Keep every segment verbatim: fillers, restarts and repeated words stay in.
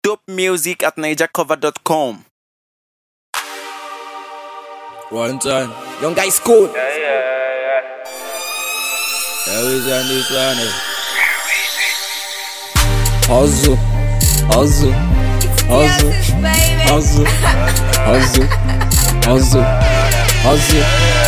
Dope music at niger cover dot com. One time, young guy school. Yeah, yeah, yeah. Always on this one. eh. Hustle, hustle, hustle, hustle, hustle, hustle, hustle,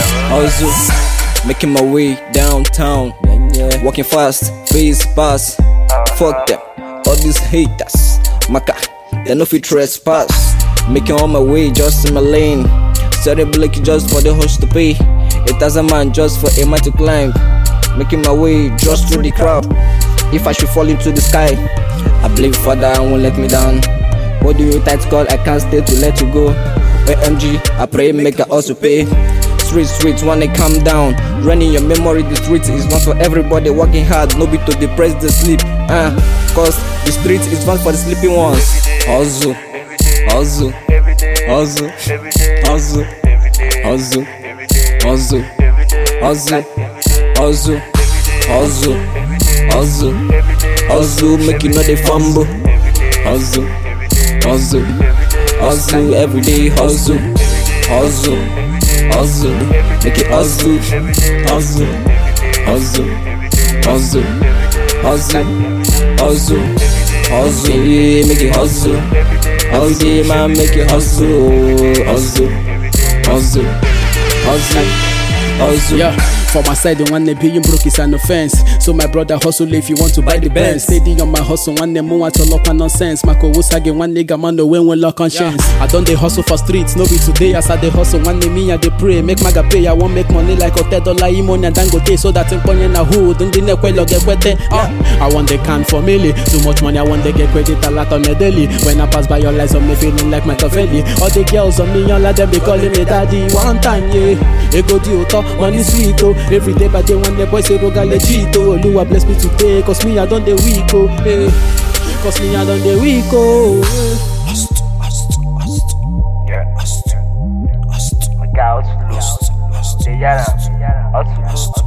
hustle. Making my way downtown, walking fast, face pass. Fuck them, all these haters. Maka, they no fit trespass. Making all my way just in my lane. Sorry, Blake, just for the host to pay. It as a man just for a man to climb. Making my way just through the crowd. If I should fall into the sky, I believe Father won't let me down. What do you tight call? I can't stay to let you go. O M G, I pray make I also pay. Street, street, wanna calm down. Running your memory, the street is one for everybody working hard. No be to depress the sleep. Uh, cause the street is one for the sleeping ones. Hustle, hustle, hustle, hustle, hustle, hustle, hustle, hustle, hustle, hustle, hustle, make you know they fumble. Hustle, hustle, hustle, everyday hustle, hustle, hustle, make it hustle, hustle, hustle, hustle, hustle, hustle, hustle, yeah, make it hustle, hustle, man, make it hustle, hustle, hustle, hustle, hustle. Yeah, for my side, the one they being broke is an offense. So my brother hustle if you want to buy the Benz. Steady on my hustle, one they move to lock on nonsense. Mako Wusage, one nigga man, the way when lock conscience. I done the hustle for streets, no be today. As I the hustle, one day me and they pray. Make maga pay, I won't make money like a ten dollar imon and dangote. So that in point na who don't the neck well get wet. I want the can for milli. Too much money, I want to get credit a lot on the daily. When I pass by your lights, I'm me feeling like my Cafelli. All the girls on me, all of them be calling me daddy. One time, yeah, they go to talk, money sweet, oh. Every day by day when the boys say roga legit, oh. Oluwa bless me today, cause me I done the week, oh. Hey. Cause me I done the week, oh. Hustle, hustle, hustle, Yeah. hustle, hustle, My guy, hustle. hustle, Yeah, hustle. hustle.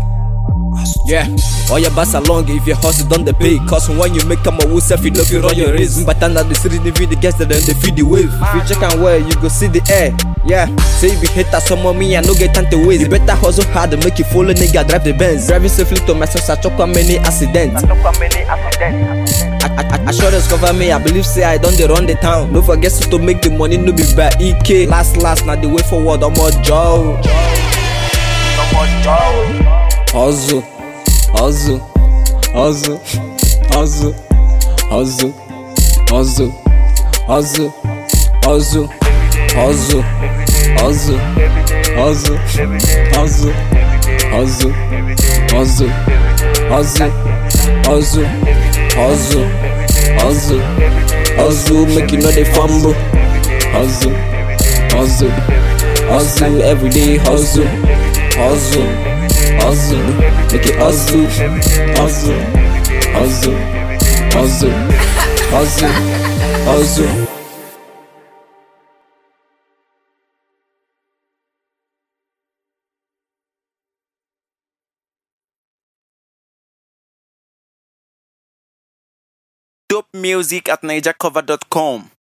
Yeah, all your bass along if your hustle done the pay. Cause when you make a move, self you know if you run your race. But under the city, they feed the guests, then they feed the wave. If you check and where you go see the air. Yeah, say if you hate that some of me, I no get time to waste. You better hustle hard and make you follow nigga drive the Benz. Driving safely to myself, I choke on many accidents. Look how many accidents. I, I, I sure discover me, I believe say I done the run the town. Don't forget so to make the money, no be by E K. Last, last, now the way forward, I'm more Joe. No more joy. Hustle, hustle, hustle, hustle, hustle, hustle, hustle, hustle, hustle, hustle, hustle, hustle, hustle, hustle, hustle, hustle, hustle, hustle, hustle, make you know they fumble. Hustle, hustle, hustle, everyday hustle, hustle. Hustle, make it hustle, hustle, hustle, hustle, hustle, hustle. Dope music at niger cover dot com.